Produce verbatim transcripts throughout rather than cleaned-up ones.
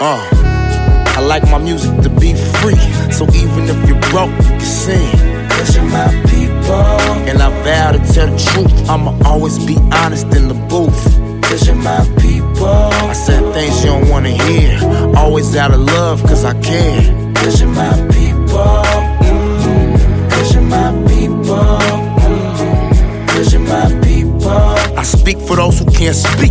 Uh, I like my music to be free, so even if you're broke, you can sing. Cause you're my people. And I vow to tell the truth, I'ma always be honest in the booth. Cause you're my people. I said things you don't wanna hear, always out of love, cause I care. Cause you're my people. Mm-hmm. Cause you're my people. Mm-hmm. Cause you're my people. I speak for those who can't speak.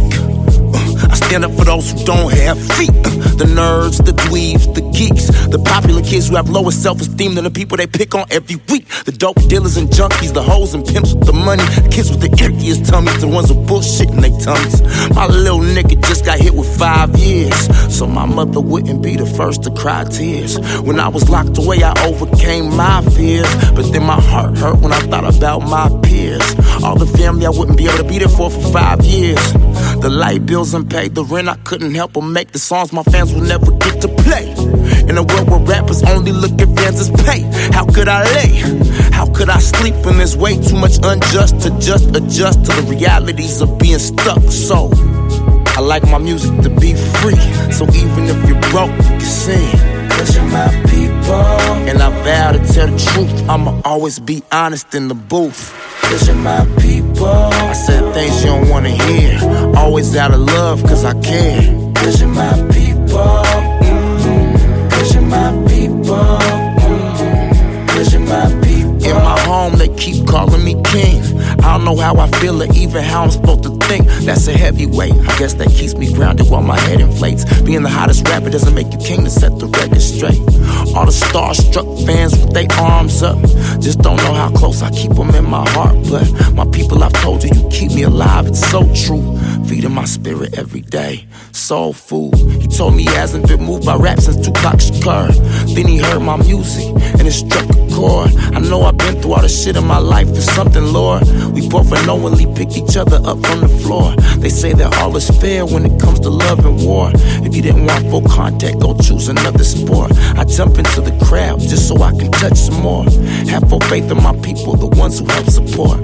I stand up for those who don't have feet. The nerds, the dweebs, the geeks, the popular kids who have lower self-esteem than the people they pick on every week. The dope dealers and junkies, the hoes and pimps with the money, the kids with the emptiest tummies, the ones with bullshit in their tummies. My little nigga just got hit with five years, so my mother wouldn't be the first to cry tears. When I was locked away, I overcame my fears, but then my heart hurt when I thought about my peers. All the family I wouldn't be able to be there for for five years. The light bills unpaid, the rent I couldn't help but make, the songs my fans will never get to play. In a world where rappers only look at fans as pay, how could I lay? How could I sleep when there's way too much unjust to just adjust to the realities of being stuck? So, I like my music to be free, so even if you're broke, you can sing. Cause you're my people. And I vow to tell the truth, I'ma always be honest in the booth. Cause you're my people. I said things you don't wanna hear, always out of love, cause I care. Cause you're my people. Mm-hmm. Cause you're my people. Mm-hmm. Cause you're my people. In my home they keep calling me king. I don't know how I feel or even how I'm supposed to think. That's a heavy weight, I guess that keeps me grounded while my head inflates. Being the hottest rapper doesn't make you king to set the record straight. All the starstruck fans with their arms up, just don't know how close I keep them in my heart. But my people, I've told you, you keep me alive, it's so true. Feeding my spirit every day, soul food. He told me he hasn't been moved by rap since Tupac Shakur. Then he heard my music and it struck a chord. I know I've been through all the shit in my life, there's something, Lord. We both unknowingly pick each other up from the floor. They say that all is fair when it comes to love and war. If you didn't want full contact, go choose another sport. I jump into the crowd just so I can touch some more. Have full faith in my people, the ones who help support.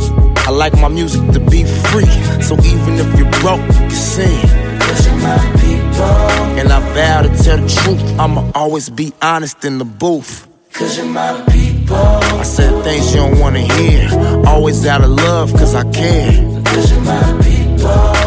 I like my music to be free, so even if you're broke, you can sing. Cause you're my people. And I vow to tell the truth, I'ma always be honest in the booth. Cause you're my people. I said things you don't wanna hear, always out of love, cause I care. Cause you're my people.